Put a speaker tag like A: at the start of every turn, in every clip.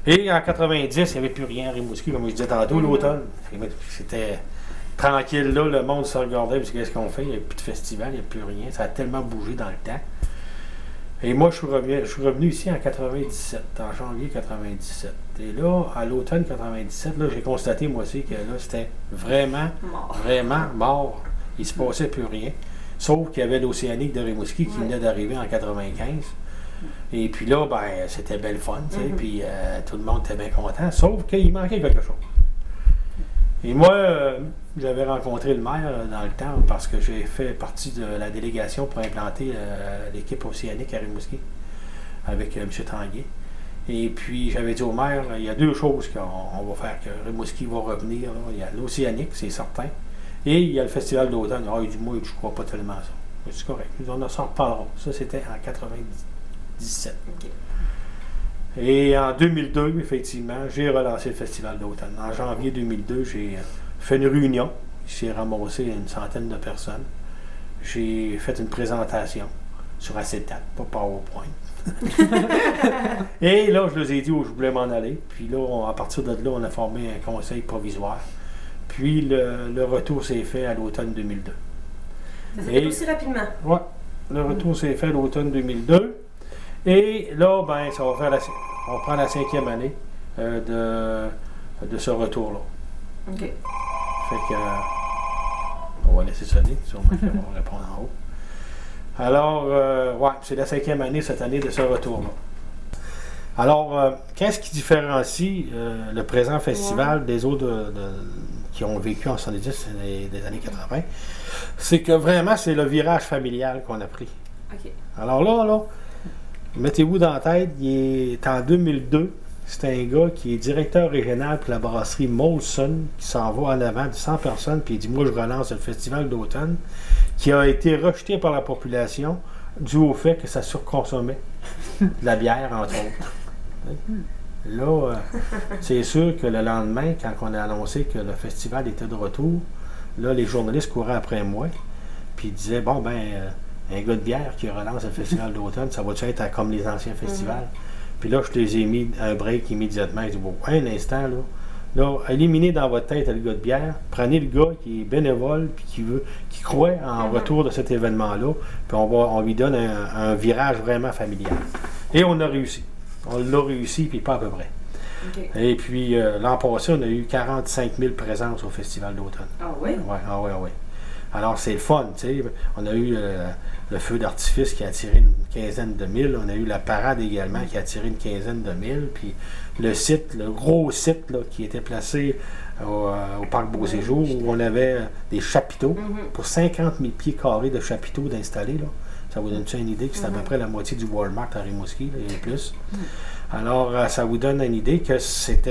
A: Et en 90, il n'y avait plus rien à Rimouski, comme je disais tantôt, l'automne. C'était tranquille là, le monde se regardait, puis qu'est-ce qu'on fait? Il n'y a plus de festival, il n'y a plus rien. Ça a tellement bougé dans le temps. Et moi, je suis revenu ici en 97, en janvier 97. Et là, à l'automne 97, là, j'ai constaté, moi aussi, que là, c'était vraiment mort. Il ne se passait plus rien. Sauf qu'il y avait l'Océanique de Rimouski qui venait d'arriver en 95. Et puis là, ben, c'était belle fun, tu sais, puis tout le monde était bien content. Sauf qu'il manquait quelque chose. Et moi, j'avais rencontré le maire dans le temps parce que j'ai fait partie de la délégation pour implanter l'équipe océanique à Rimouski avec M. Tanguay. Et puis, j'avais dit au maire, il y a deux choses qu'on va faire, que Rimouski va revenir. Là. Il y a l'océanique, c'est certain, et il y a le festival d'automne. Ah, il dit, moi, je ne crois pas tellement à ça. C'est correct, on s'en reparlera. Ça, c'était en 97.
B: Okay.
A: Et en 2002, effectivement, j'ai relancé le festival d'automne. En janvier 2002, j'ai fait une réunion. Il s'est ramassé une centaine de personnes. J'ai fait une présentation sur acétate, pas PowerPoint. Et là, je leur ai dit où je voulais m'en aller. Puis là, à partir de là, on a formé un conseil provisoire. Puis le retour s'est fait à l'automne 2002.
B: Ça s'est fait aussi rapidement?
A: Oui, le retour s'est fait à l'automne 2002. Et là, ben, ça va faire on prend la 5e année de ce retour-là.
B: OK.
A: Fait que on va laisser sonner, sûrement qu'on va répondre en haut. Alors, ouais, c'est la 5e année cette année de ce retour-là. Alors, qu'est-ce qui différencie le présent festival des autres qui ont vécu en 70 et des années 80? C'est que vraiment, c'est le virage familial qu'on a pris.
B: OK.
A: Alors là, mettez-vous dans la tête, il est en 2002. C'est un gars qui est directeur régional pour la brasserie Molson, qui s'en va en avant de 100 personnes, puis il dit, moi, je relance le festival d'automne, qui a été rejeté par la population dû au fait que ça surconsommait de la bière, entre autres. Là, c'est sûr que le lendemain, quand on a annoncé que le festival était de retour, là, les journalistes couraient après moi, puis ils disaient, bon, ben... un gars de bière qui relance le festival d'automne, ça va-tu être comme les anciens festivals? Puis là, je les ai mis un break immédiatement. Je dis, bon, un instant, là, éliminez dans votre tête le gars de bière, prenez le gars qui est bénévole, puis qui croit en retour de cet événement-là, puis on lui donne un virage vraiment familial. Et on a réussi. On l'a réussi, puis pas à peu près.
B: Okay.
A: Et puis, l'an passé, on a eu 45 000 présences au festival d'automne.
B: Ah oui?
A: Oui. Alors, c'est le fun, tu sais. On a eu le feu d'artifice qui a attiré une quinzaine de mille. On a eu la parade également qui a attiré une quinzaine de mille. Puis le site, le gros site là, qui était placé au Parc Beau-Séjour, où on avait des chapiteaux pour 50 000 pieds carrés de chapiteaux d'installer. Là. Ça vous donne-tu une idée que c'est à peu près la moitié du Walmart à Rimouski, là, et plus. Alors, ça vous donne une idée que c'est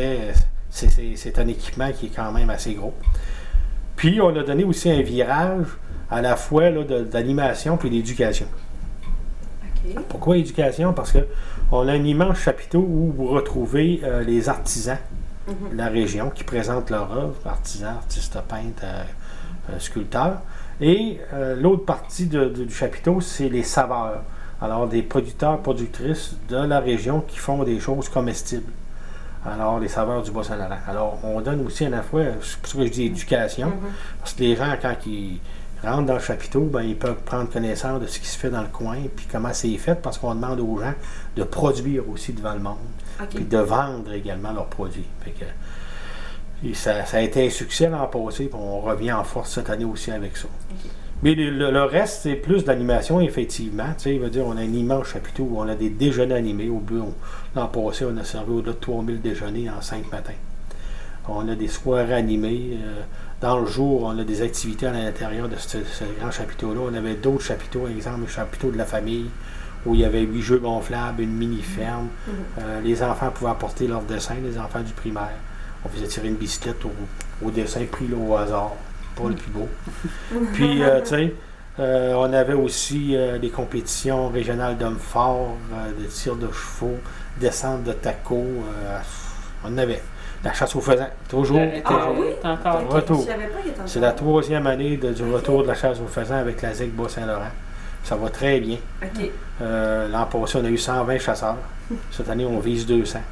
A: un équipement qui est quand même assez gros. Puis, on a donné aussi un virage à la fois là, d'animation puis d'éducation.
B: Okay.
A: Pourquoi éducation? Parce qu'on a un immense chapiteau où vous retrouvez les artisans de la région qui présentent leur œuvre, artisans, artistes peintres, sculpteurs. Et l'autre partie du chapiteau, c'est les saveurs. Alors, des producteurs, productrices de la région qui font des choses comestibles. Alors, les saveurs du Bas-Saint-Laurent. Alors, on donne aussi à la fois, c'est pour ça que je dis éducation, parce que les gens, quand ils rentrent dans le chapiteau, ben, ils peuvent prendre connaissance de ce qui se fait dans le coin, puis comment c'est fait, parce qu'on demande aux gens de produire aussi devant le monde, puis de vendre également leurs produits. Fait que, ça a été un succès l'an passé, puis on revient en force cette année aussi avec ça.
B: Okay.
A: Mais le reste, c'est plus d'animation, effectivement. Tu sais, il veut dire, on a un immense chapiteau où on a des déjeuners animés. L'an passé, on a servi au-delà de 3000 déjeuners en 5 matins. On a des soirées animées. Dans le jour, on a des activités à l'intérieur de ce grand chapiteau-là. On avait d'autres chapiteaux, par exemple, le chapiteau de la famille, où il y avait 8 jeux gonflables, une mini-ferme. Les enfants pouvaient apporter leurs dessins, les enfants du primaire. On faisait tirer une bicyclette au dessin pris là, au hasard. Pas le plus beau. Puis, tu sais, on avait aussi des compétitions régionales d'hommes forts, de tir de chevaux, descente de tacos. On avait. La chasse aux faisans, toujours.
B: Ah oui?
A: Encore retour.
B: Je savais pas qu'il était encore.
A: C'est la 3e année du retour de la chasse aux faisans avec la ZEC Bas-Saint-Laurent. Ça va très bien.
B: OK.
A: L'an passé, on a eu 120 chasseurs. Cette année, on vise 200.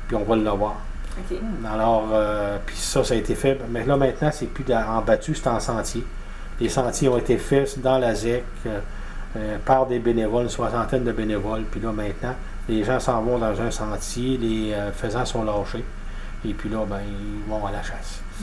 A: puis on va l'avoir.
B: OK.
A: Alors, puis ça a été fait. Mais là, maintenant, c'est plus en battu, c'est en sentier. Les sentiers ont été faits dans la ZEC par des bénévoles, une soixantaine de bénévoles. Puis là, maintenant, les gens s'en vont dans un sentier, les faisans sont lâchés. Et puis là, ben, ils vont à la chasse.